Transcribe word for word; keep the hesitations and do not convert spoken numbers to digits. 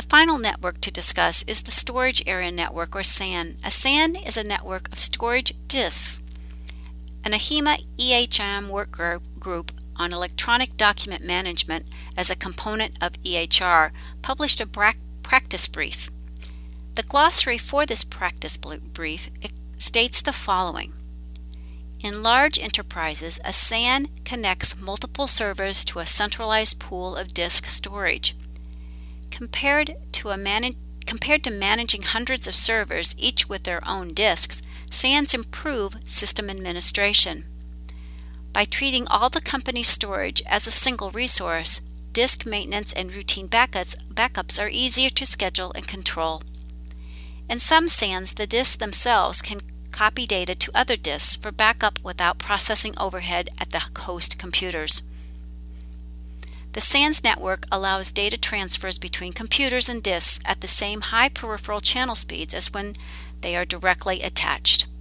final network to discuss is the Storage Area Network, or S A N. A S A N is a network of storage disks. An AHEMA E H M work group on electronic document management as a component of E H R published a practice brief. The glossary for this practice brief states the following. In large enterprises, a S A N connects multiple servers to a centralized pool of disk storage. Compared to, a man- compared to managing hundreds of servers, each with their own disks, S A Ns improve system administration. By treating all the company's storage as a single resource, disk maintenance and routine backups, backups are easier to schedule and control. In some S A Ns, the disks themselves can copy data to other disks for backup without processing overhead at the host computers. The S A N's network allows data transfers between computers and disks at the same high peripheral channel speeds as when they are directly attached.